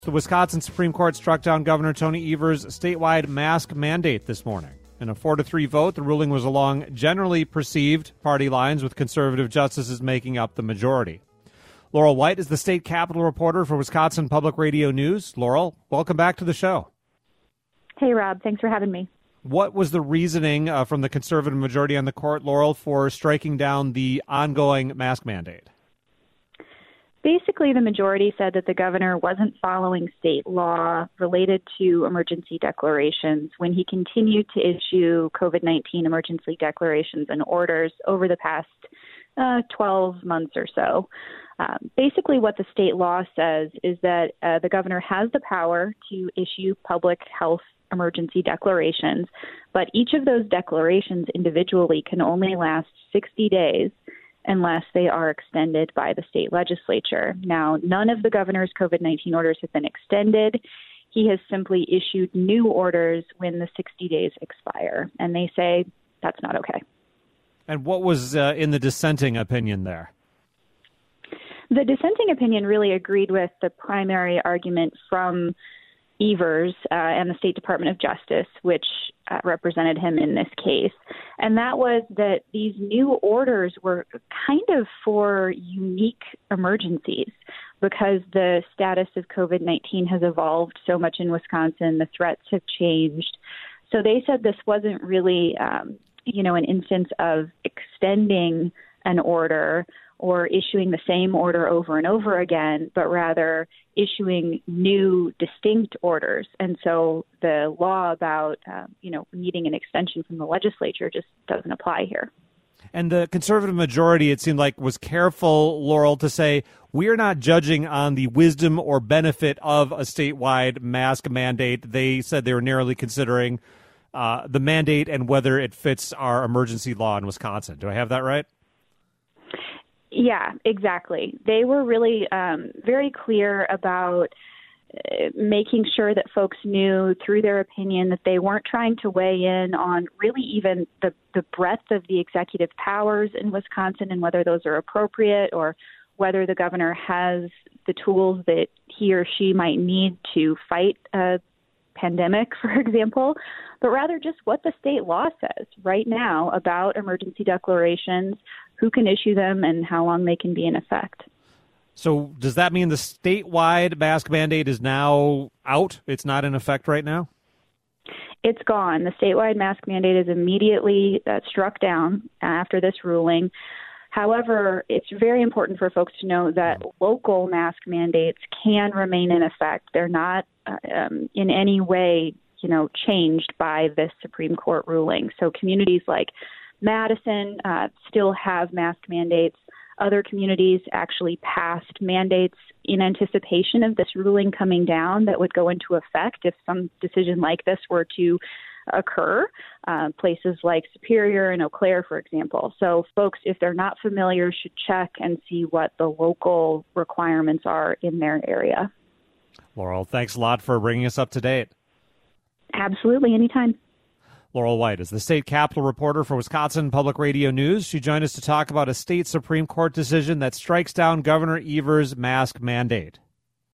The Wisconsin Supreme Court struck down Governor Tony Evers' statewide mask mandate this morning. In a 4-3 vote, the ruling was along generally perceived party lines, with conservative justices making up the majority. Laurel White is the state capitol reporter for Wisconsin Public Radio News. Laurel, welcome back to the show. Hey, Rob. Thanks for having me. What was the reasoning from the conservative majority on the court, Laurel, for striking down the ongoing mask mandate? Basically, the majority said that the governor wasn't following state law related to emergency declarations when he continued to issue COVID-19 emergency declarations and orders over the past 12 months or so. Basically, what the state law says is that the governor has the power to issue public health emergency declarations, but each of those declarations individually can only last 60 days unless they are extended by the state legislature. Now, none of the governor's COVID-19 orders have been extended. He has simply issued new orders when the 60 days expire, and they say that's not okay. And what was in the dissenting opinion there? The dissenting opinion really agreed with the primary argument from Evers and the State Department of Justice, which represented him in this case. And that was that these new orders were kind of for unique emergencies because the status of COVID-19 has evolved so much in Wisconsin. The threats have changed. So they said this wasn't really, an instance of extending an order or issuing the same order over and over again, but rather issuing new distinct orders. And so the law about, needing an extension from the legislature just doesn't apply here. And the conservative majority, it seemed like, was careful, Laurel, to say, we're not judging on the wisdom or benefit of a statewide mask mandate. They said they were narrowly considering the mandate and whether it fits our emergency law in Wisconsin. Do I have that right? Yeah, exactly. They were really very clear about making sure that folks knew through their opinion that they weren't trying to weigh in on really even the breadth of the executive powers in Wisconsin and whether those are appropriate or whether the governor has the tools that he or she might need to fight a pandemic, for example, but rather just what the state law says right now about emergency declarations, who can issue them, and how long they can be in effect. So does that mean the statewide mask mandate is now out? It's not in effect right now? It's gone. The statewide mask mandate is immediately struck down after this ruling. However, it's very important for folks to know that local mask mandates can remain in effect. They're not in any way, changed by this Supreme Court ruling. So communities like Madison still have mask mandates. Other communities actually passed mandates in anticipation of this ruling coming down that would go into effect if some decision like this were to occur, places like Superior and Eau Claire, for example. So folks, if they're not familiar, should check and see what the local requirements are in their area. Laurel, thanks a lot for bringing us up to date. Absolutely, anytime. Laurel White is the state capitol reporter for Wisconsin Public Radio News. She joined us to talk about a state Supreme Court decision that strikes down Governor Evers' mask mandate.